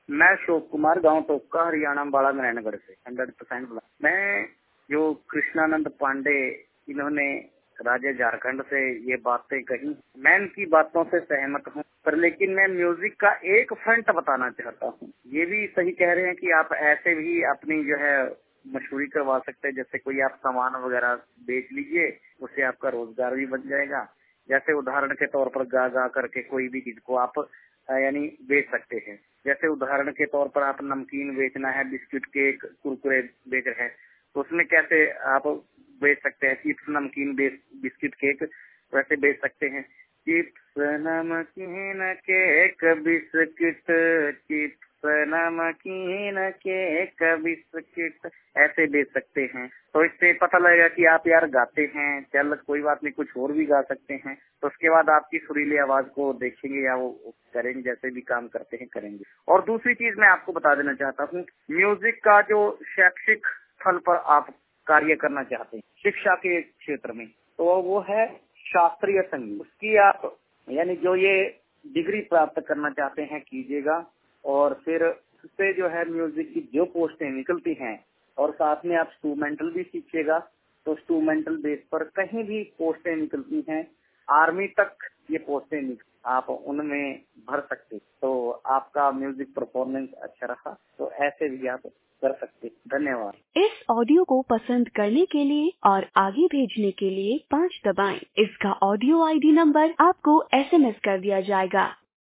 मैं अशोक कुमार, गांव टोका, हरियाणा, बाड़ा नारायणगढ़ से 100%। मैं जो कृष्णानंद पांडे, इन्होंने राज्य झारखंड से ये बातें कही, मैं इनकी बातों से सहमत हूँ, पर लेकिन मैं म्यूजिक का एक फ्रंट बताना चाहता हूँ। ये भी सही कह रहे हैं कि आप ऐसे भी अपनी जो है मशहूरी करवा सकते हैं। जैसे कोई आप सामान वगैरह बेच लीजिए, उससे आपका रोजगार भी बन जाएगा। जैसे उदाहरण के तौर पर गा गा करके कोई भी चीज को आप यानी बेच सकते हैं। जैसे उदाहरण के तौर पर आप नमकीन बेचना है, बिस्किट, केक, कुरकुरे बेच रहे हैं, तो उसमें कैसे आप बेच सकते हैं? चिप्स, नमकीन, बिस्किट, केक वैसे बेच सकते हैं। चिप्स, नमकीन, केक, बिस्किट, चिप्स, नमकीन, केक, बिस्किट, ऐसे बेच सकते हैं। तो इससे पता लगेगा कि आप यार गाते हैं। चल कोई बात नहीं, कुछ और भी गा सकते हैं। तो उसके बाद आपकी सुरीली आवाज को देखेंगे या वो करेंगे, जैसे भी काम करते हैं करेंगे। और दूसरी चीज मैं आपको बता देना चाहता हूँ, म्यूजिक का जो शैक्षिक स्थल पर आप कार्य करना चाहते हैं शिक्षा के क्षेत्र में, तो वो है शास्त्रीय संगीत। उसकी आप यानी जो ये डिग्री प्राप्त करना चाहते हैं कीजिएगा। और फिर उससे जो है म्यूजिक की जो पोस्टें निकलती हैं, और साथ में आप इंस्ट्रूमेंटल भी सीखिएगा, तो इंस्ट्रूमेंटल बेस पर कहीं भी पोस्टें निकलती हैं, आर्मी तक ये पोस्टें आप उनमें भर सकते। तो आपका म्यूजिक परफॉर्मेंस अच्छा रहा तो ऐसे भी आप कर सकते। धन्यवाद। इस ऑडियो को पसंद करने के लिए और आगे भेजने के लिए 5 दबाएं। इसका ऑडियो ID नंबर आपको SMS कर दिया जाएगा।